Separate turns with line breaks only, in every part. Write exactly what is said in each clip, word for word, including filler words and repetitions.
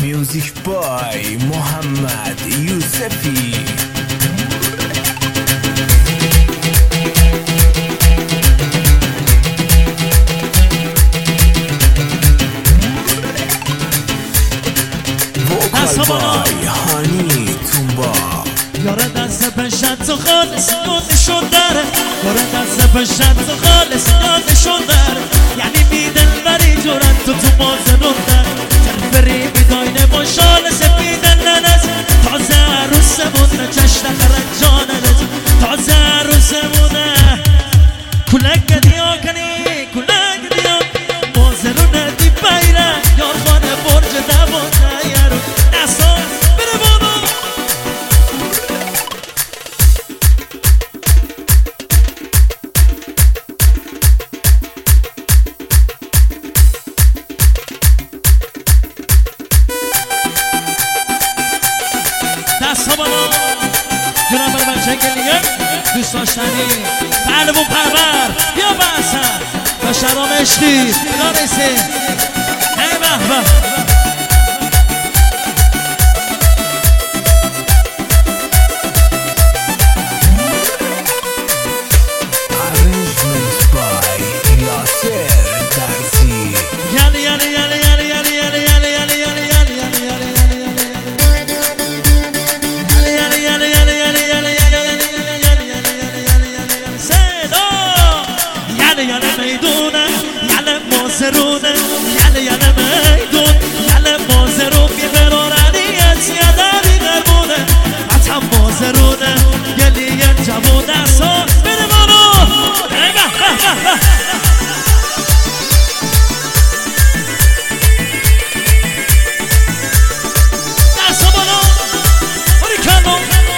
میوزیک بای محمد یوسفی. وکال بای هانی تومبا.
یاره دست پشت تو خالص نشون داره، یاره دست پشت تو خالص نشون داره، یعنی میدن بری جورن تو تو مازنون داره، تنفری میداینه با شال سپیدن ننز، تازه عروسمونه چشت خرنجانه نز، تازه عروسمونه کلک دیا کنی کلک دیا مازنونه دی بیره یار خانه برج دوانه یارو نسان بره بابا. جونم بر من چنگلیه دوست داشتنی پهلوون پرور بیا بحثم و شرام عشقی نارسه ای بحبه
Arrangement by یاسر درزی.
یالی یالی یالی یالی یالی یالی یالی یالی یالی یالی یالی مازرونه یله یله میدون یله مازرون بیبرارنی از یادی درمونه حتم مازرونه یلی یه جوون دستا بره مانو دستا مانو بری کنو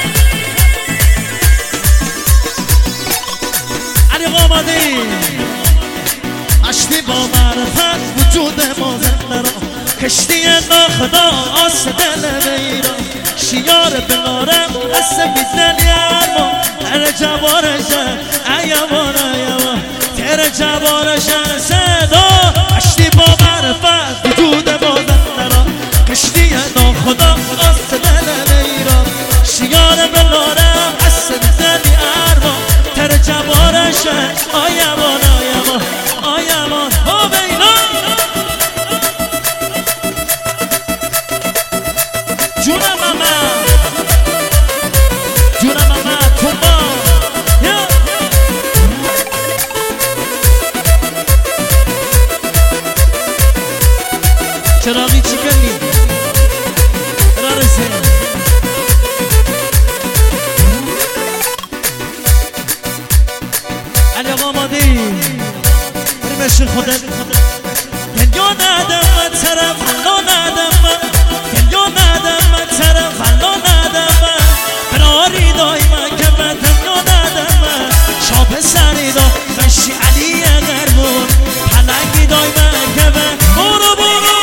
علی قامدی اشتی با معرفت وجود ما زنده را کشتی ناخدا آس دل میرا شیار بلارم دست میزن یارما تر جوارشن ایوان ایوان تر جوارشن صدا اشتی با معرفت وجود ما زنده را کشتی ناخدا آس دل میرا شیار بلارم دست میزن یارما تر جوارشن ایوان ایوان آیمان ها بینا جونم ماما جونم ماما تومبا چراغی چی کنی رارسه علی آقا آمادی بشین خودت دنیا ندم من طرف حالا ندم من دنیا ندم من طرف حالا ندم من براری دای من که من دنیا ندم من شاب سری دا مشی علی غربون پلنگی دای من که من برو برو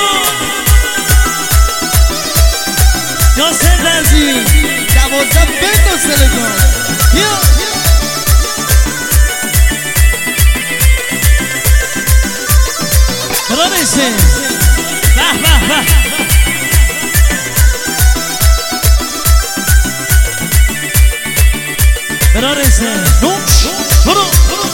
یاسر درزی دوازده بند و سلگان یا رانیسه به به به رانیسه نوش برو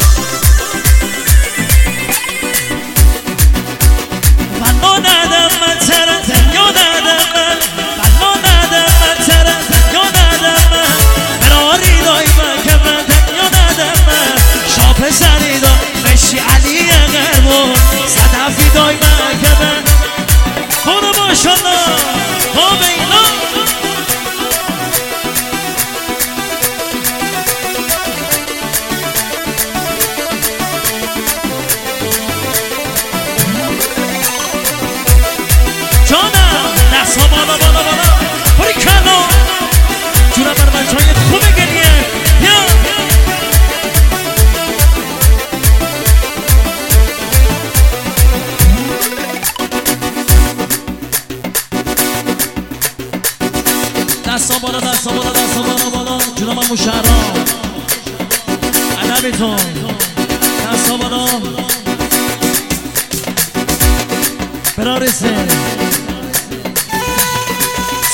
بلا ندم من تره دنیا ندم من بلا ندم من تره دنیا ندم من براری دای من که من دنیا ندم من شاپ سری دا مشی علی غربون صدفی دای من که من برو ماشالله ها بینا جانم دست ها بالا بالا بالا بری کنو جونم بر بچه های خوبه گریه یا دستا بالا دستا بالا دستا بالا بالا جونم هم مشهران عدبتون دستا بالا برارسه